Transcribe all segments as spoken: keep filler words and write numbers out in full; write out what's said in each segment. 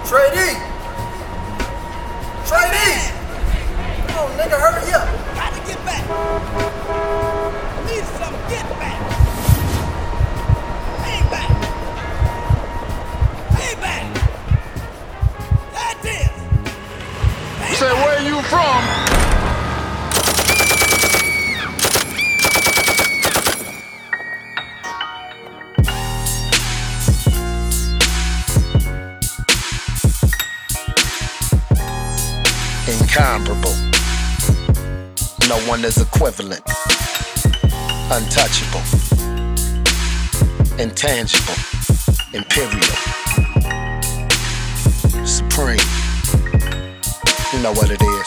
Trey D! Trey D! Come on, nigga, hurry up! Gotta get back! I need some get back! Lay back! Lay back! That is! You say, where you from? Incomparable. No one is equivalent. Untouchable. Intangible. Imperial. Supreme. You know what it is.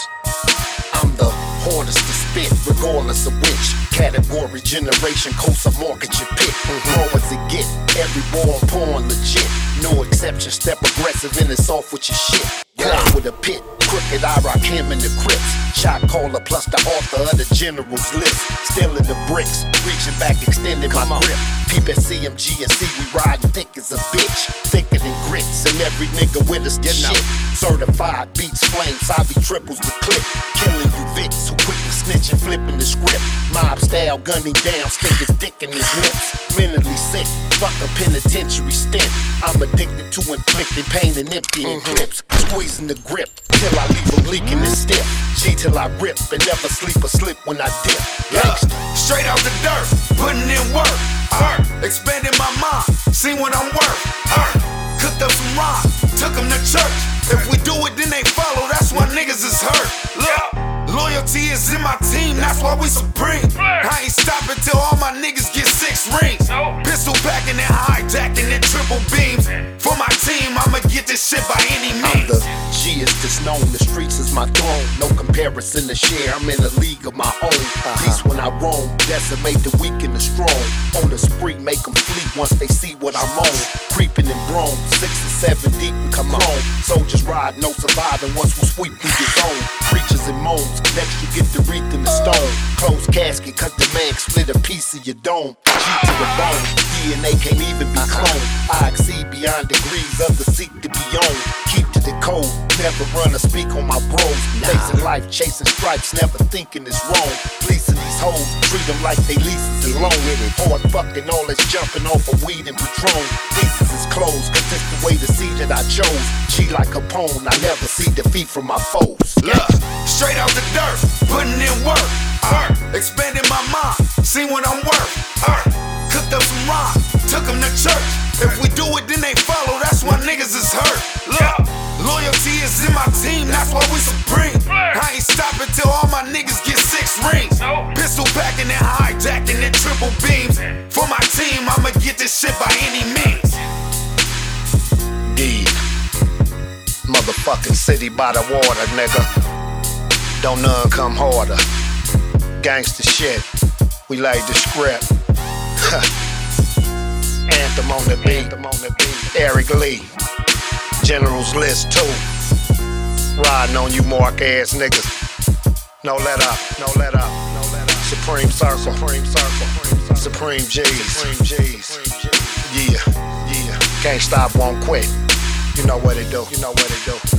I'm the hardest to spit, regardless of which category, generation, coast, or market you pick. Mm-hmm. Raw as it get, every ball I'm pouring legit. No exception, step aggressive and it's off with your shit. Play with a pit, crooked I rock him in the Crips. Shot caller plus the author of the general's list. Still in the bricks, reaching back, extending my grip. Peep at C M G and see we riding thick as a bitch. Thicker than grits, and every nigga with us get shit. Certified beats, flames, I be triples the clip. Killing you Vicks who quick to snitch and flipping the script. Mob style, gunning down, stick his dick in his lips. Mentally sick, fuck a penitentiary stint. I'm addicted to inflicting pain and emptying mm-hmm. clips. Squeezing the grip till I leave them leaking and stiff. G till I rip and never sleep or slip when I dip. Yeah. Straight out the dirt, putting in work. Uh, expanding my mind, see what I'm worth. Uh, cooked up some rhymes, took them to church. If we do it, then they follow, that's why niggas is hurt. Look, loyalty is in my team, that's why we supreme. I ain't stopping till all my niggas get six rings. Pistol packing and hijacking and triple beams. For my team, I'ma get this shit by any means. I'm the Gist that's known, the streets is my throne. No comparison to share, I'm in a league of my own. Uh-huh. Peace when I roam, decimate the weak and the strong. On the spree, make them flee once they see what I'm on. Creeping in Rome, six and seven deep and come home. Soldiers ride, no surviving once we sweep through your zone. Preachers and moans, next you get the wreath in the stone. Closed casket, cut the mag, split a piece of your dome. G to the bone, D N A can't even be cloned. I exceed beyond degrees, others seek to be on. Keep to the code, never run or speak on my bros. Facing life, chasing stripes, never thinking it's wrong. Fleecing these hoes, treat them like they leases and loan. Hard fucking, all this jumping off of weed and Patron. Thesis is closed, cause it's the way to see that I chose. G like Capone, I never see defeat from my foes. Look, straight out the dirt, putting in work. Uh, expanding my mind, see what I'm worth. Uh, cooked up some rhymes, took them to church. If we do it, then they follow, that's why niggas is hurt. Look, loyalty is in my team, that's why we supreme. I ain't stopping till all my niggas get six rings. Pistol packing and hijacking and triple beams. For my team, I'ma get this shit by any means. D, motherfucking city by the water, nigga. Don't none come harder. Gangsta shit, we laid the script. Anthem on the beat, Anthem on the beat. Eric Lee, General's List two. Riding on you mark ass niggas. No let up, no let up, no let up. Supreme Circle, Supreme Circle, Supreme G's, Supreme G's. Yeah, yeah. Can't stop, won't quit. You know what it do, you know what it do.